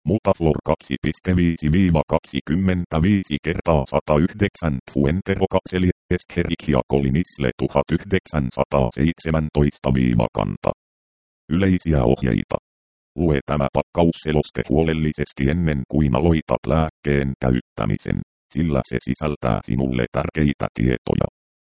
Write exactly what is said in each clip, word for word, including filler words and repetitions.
Mutaflor kaksi pilkku viisi kaksikymmentäviisi kertaa sata yhdeksän Fuenterokakseli Escherichia colinisle tuhatyhdeksänsataaseitsemäntoista kanta. Yleisiä ohjeita. Lue tämä pakkausseloste huolellisesti ennen kuin aloitat lääkkeen käyttämisen, sillä se sisältää sinulle tärkeitä tietoja.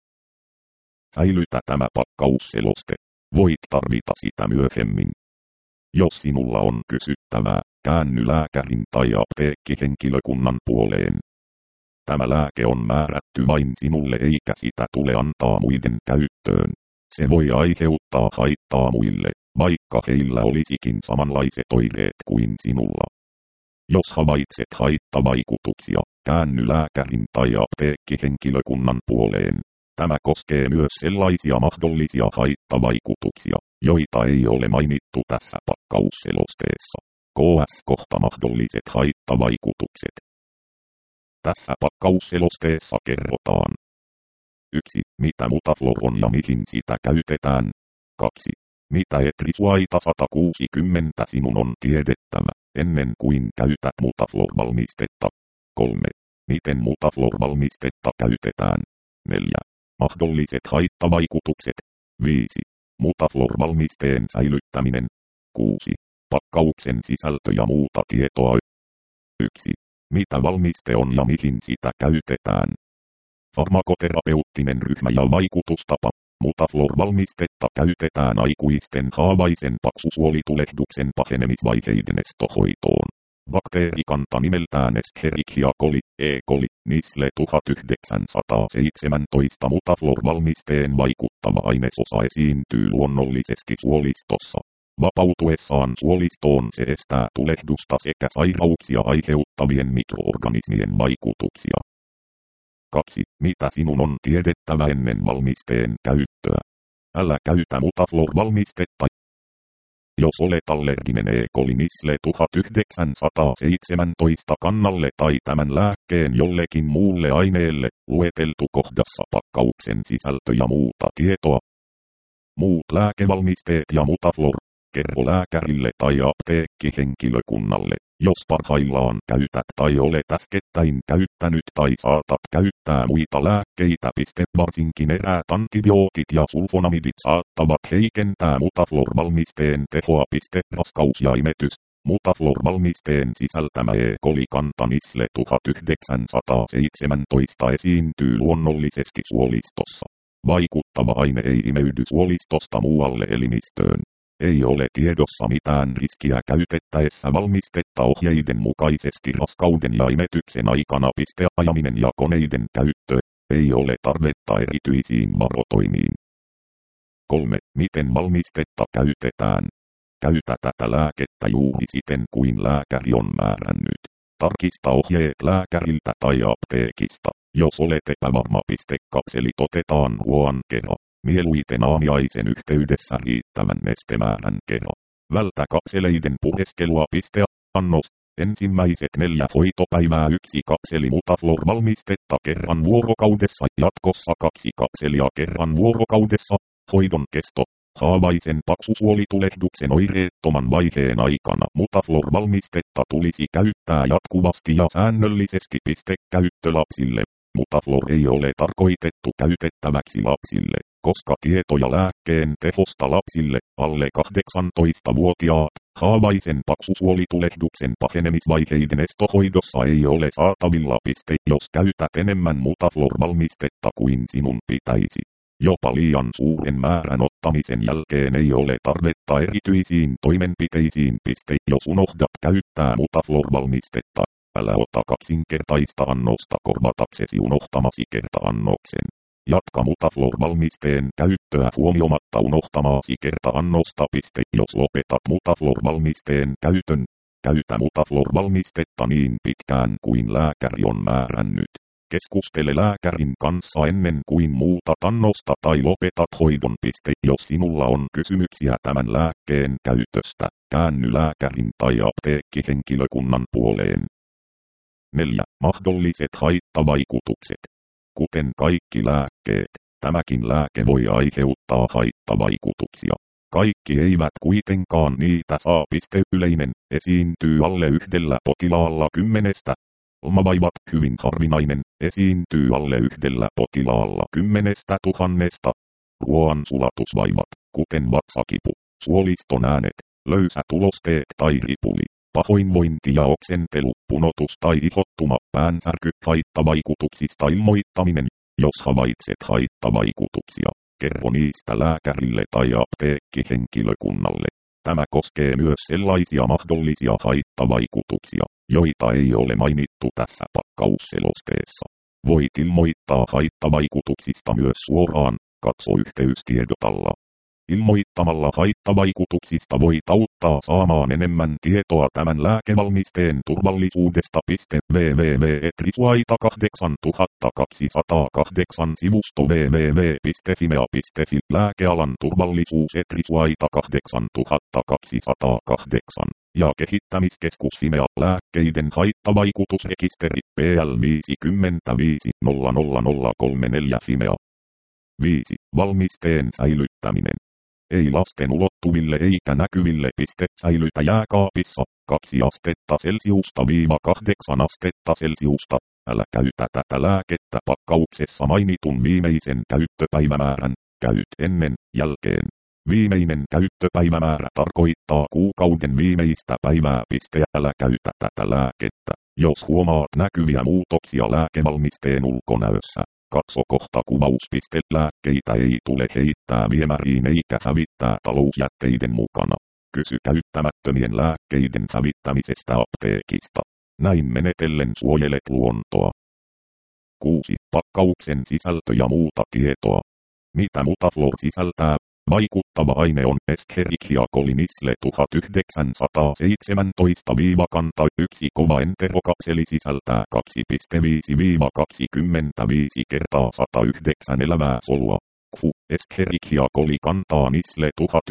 Säilytä tämä pakkausseloste. Voit tarvita sitä myöhemmin. Jos sinulla on kysyttävää, käänny lääkärin tai apteekkihenkilökunnan puoleen. Tämä lääke on määrätty vain sinulle eikä sitä tule antaa muiden käyttöön. Se voi aiheuttaa haittaa muille, vaikka heillä olisikin samanlaiset oireet kuin sinulla. Jos havaitset haittavaikutuksia, käänny lääkärin tai apteekkihenkilökunnan puoleen. Tämä koskee myös sellaisia mahdollisia haittavaikutuksia, joita ei ole mainittu tässä pakkausselosteessa. K S kohta mahdolliset haittavaikutukset. Tässä pakkausselosteessa kerrotaan. yksi. Mitä Mutaflor on ja mihin sitä käytetään. kaksi. Mitä etrisuaita sata kuusikymmentä sinun on tiedettävä, ennen kuin käytät Mutaflor-valmistetta. kolme. Miten Mutaflor-valmistetta käytetään. neljä. Mahdolliset haittavaikutukset. viisi. Mutaflor-valmisteen säilyttäminen. kuusi. Pakkauksen sisältö ja muuta tietoa. yksi. Mitä valmiste on ja mihin sitä käytetään. Farmakoterapeuttinen ryhmä ja vaikutustapa. Mutaflor-valmistetta käytetään aikuisten haavaisen paksusuolitulehduksen pahenemisvaiheiden estohoitoon. Bakteerikanta nimeltään Escherichia coli, E. coli, Nisle tuhatyhdeksänsataaseitsemäntoista Mutaflor-valmisteen vaikuttava ainesosa esiintyy luonnollisesti suolistossa. Vapautuessaan suolistoon se estää tulehdusta sekä sairauksia aiheuttavien mikroorganismien vaikutuksia. kaksi. Mitä sinun on tiedettävä ennen valmisteen käyttöä? Älä käytä Mutaflor-valmistetta. Jos olet allerginen E. coli Nisle tuhatyhdeksänsataaseitsemäntoista kannalle tai tämän lääkkeen jollekin muulle aineelle, lueteltu kohdassa pakkauksen sisältö ja muuta tietoa. Muut lääkevalmisteet ja Mutaflor. Kerro lääkärille tai apteekkihenkilökunnalle, jos parhaillaan käytät tai olet äskettäin käyttänyt tai saatat käyttää muita lääkkeitä. Varsinkin eräät antibiootit ja sulfonamidit saattavat heikentää Mutaflor-valmisteen tehoa. Raskaus ja imetys. Mutaflor-valmisteen sisältämä E. coli-kanta Nisle tuhatyhdeksänsataaseitsemäntoista esiintyy luonnollisesti suolistossa. Vaikuttava aine ei imeydy suolistosta muualle elimistöön. Ei ole tiedossa mitään riskiä käytettäessä valmistetta ohjeiden mukaisesti raskauden ja imetyksen aikana. Ajaminen ja koneiden käyttö. Ei ole tarvetta erityisiin varotoimiin. kolme. Miten valmistetta käytetään? Käytä tätä lääkettä juuri siten kuin lääkäri on määrännyt. Tarkista ohjeet lääkäriltä tai apteekista. Jos olet epävarma, kapselit otetaan huoan kerran. Mieluiten aamiaisen yhteydessä riittävän nestemäärän kerran. Vältä kapseleiden pureskelua. Annos. Ensimmäiset neljä hoitopäivää yksi kapseli Mutaflor-valmistetta kerran vuorokaudessa. Jatkossa kaksi kapselia kerran vuorokaudessa. Hoidon kesto. Haavaisen paksusuolitulehduksen oireettoman vaiheen aikana Mutaflor-valmistetta tulisi käyttää jatkuvasti ja säännöllisesti. Käyttö lapsille. Mutaflor ei ole tarkoitettu käytettäväksi lapsille, koska tietoja lääkkeen tehosta lapsille, alle kahdeksantoistavuotiaat, haavaisen paksusuolitulehduksen pahenemisvaiheiden estohoidossa ei ole saatavilla. Jos käytät enemmän Mutaflor-valmistetta kuin sinun pitäisi. Jopa liian suuren määrän ottamisen jälkeen ei ole tarvetta erityisiin toimenpiteisiin. Jos unohdat käyttää Mutaflor-valmistetta, älä ota kaksinkertaista annosta korvataksesi unohtamasi kerta-annoksen. Jatka Mutaflor-valmisteen käyttöä huomiomatta unohtamaasi kerta-annosta. Jos lopetat Mutaflor-valmisteen käytön, käytä Mutaflor-valmistetta niin pitkään kuin lääkäri on määrännyt. Keskustele lääkärin kanssa ennen kuin muutat annosta tai lopetat hoidon. Jos sinulla on kysymyksiä tämän lääkkeen käytöstä, käänny lääkärin tai apteekkihenkilökunnan puoleen. neljä. Mahdolliset haittavaikutukset. Kuten kaikki lääkkeet, tämäkin lääke voi aiheuttaa haittavaikutuksia. Kaikki eivät kuitenkaan niitä saa. Piste yleinen, esiintyy alle yhdellä potilaalla kymmenestä. Ilmavaivat, hyvin harvinainen, esiintyy alle yhdellä potilaalla kymmenestä tuhannesta. Ruoan sulatusvaivat, kuten vatsakipu, suoliston äänet, löysät ulosteet tai ripuli, pahoinvointi ja oksentelu, punotus tai ihottuma, päänsärky, haittavaikutuksista ilmoittaminen. Jos havaitset haittavaikutuksia, kerro niistä lääkärille tai apteekkihenkilökunnalle. Tämä koskee myös sellaisia mahdollisia haittavaikutuksia, joita ei ole mainittu tässä pakkausselosteessa. Voit ilmoittaa haittavaikutuksista myös suoraan, katso yhteystiedotalla. Ilmoittamalla haittavaikutuksista voit auttaa saamaan enemmän tietoa tämän lääkevalmisteen turvallisuudesta. www piste etrisuaita kahdeksantuhattakaksisataakahdeksan sivusto www piste fimea piste fi lääkealan turvallisuus Etrisuaita kahdeksantuhattakaksisataakahdeksan ja kehittämiskeskus Fimea lääkkeiden haittavaikutusrekisteri P L viisikymmentäviisi nolla nolla nolla kolmekymmentäneljä Fimea. viisi. Valmisteen säilyttäminen. Ei lasten ulottuville eikä näkyville. Piste. Säilytä jääkaapissa, kaksi astetta Celsiusta viiva kahdeksan astetta Celsiusta. Älä käytä tätä lääkettä pakkauksessa mainitun viimeisen käyttöpäivämäärän. Käyt ennen, jälkeen. Viimeinen käyttöpäivämäärä tarkoittaa kuukauden viimeistä päivää. Piste. Älä käytä tätä lääkettä, jos huomaat näkyviä muutoksia lääkevalmisteen ulkonäössä. Katso kohta kuvaus. Lääkkeitä ei tule heittää viemäriin eikä hävittää talousjätteiden mukana. Kysy käyttämättömien lääkkeiden hävittämisestä apteekista. Näin menetellen suojelet luontoa. kuusi. Pakkauksen sisältö ja muuta tietoa. Mitä Mutaflor sisältää? Vaikuttava aine on Escherichia coli Nisle tuhatyhdeksänsataaseitsemäntoista kanta yksi kova enterokapseli sisältää kaksi pilkku viisi kaksikymmentäviisi kertaa sata yhdeksän elävää solua. Kfu, Escherichia coli kantaa Nisle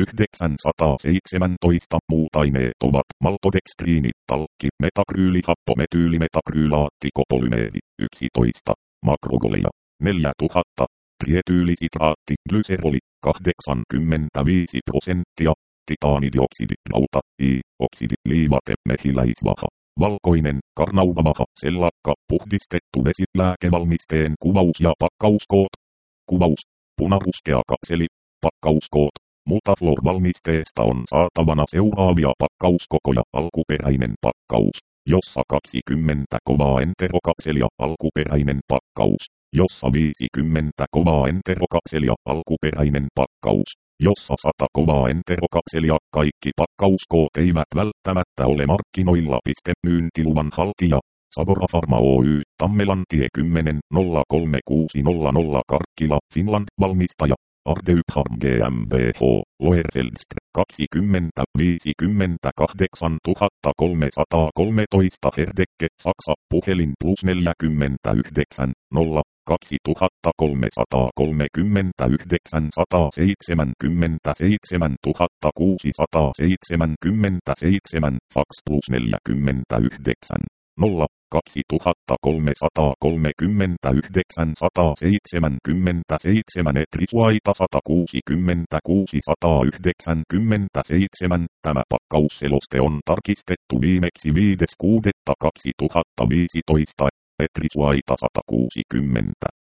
tuhatyhdeksänsataaseitsemäntoista. Muut aineet ovat maltodekstriini, talkki, metakryyli-happo, metyylimetakryylaatti, kopolymeeri, yksitoista, makrogoleja, neljätuhatta. Trietyylisitaatti, glyseroli, kahdeksankymmentäviisi prosenttia, titaanidioksidi, rauta, I, oksidi, liivate, mehiläisvaha, valkoinen, karnauvavaha, sellakka, puhdistettu vesi, lääkevalmisteen kuvaus ja pakkauskoot. Kuvaus, punaruskea kapseli, pakkauskoot. Mutaflor-valmisteesta on saatavana seuraavia pakkauskokoja. Alkuperäinen pakkaus, jossa kaksikymmentä kovaa enterokapselia. Alkuperäinen pakkaus, jossa viisikymmentä kovaa enterokapselia. Alkuperäinen pakkaus, jossa sata kovaa enterokapselia. Kaikki pakkauskoot eivät välttämättä ole markkinoilla. Myyntiluvan haltija, Sabora Pharma Oy, Tammelantie kymmenen nolla kolme kuusi nolla nolla Karkkila, Finland. Valmistaja, Ardeup GmbH, Loerfeldst, kaksikymmentä viisikymmentäkahdeksan tuhatta kolmesataakolmetoista Herdecke, Saksa. Puhelin plus neljäkymmentäyhdeksän nolla kaksituhattakolmesataakolmekymmentäyhdeksän sataseitsemänkymmentäseitsemän tuhatta kuusisataaseitsemänkymmentäseitsemän. Fax plus neljäkymmentäyhdeksän nolla kaksituhattakolmesataakolmekymmentäyhdeksän sataseitsemänkymmentäseitsemän Etrisuaita sata kuusikymmentäkuusi satayhdeksänkymmentäseitsemän. Tämä pakkausseloste on tarkistettu viimeksi viides kuudetta kaksituhattaviisitoista. Etrisuaita sata kuusikymmentä.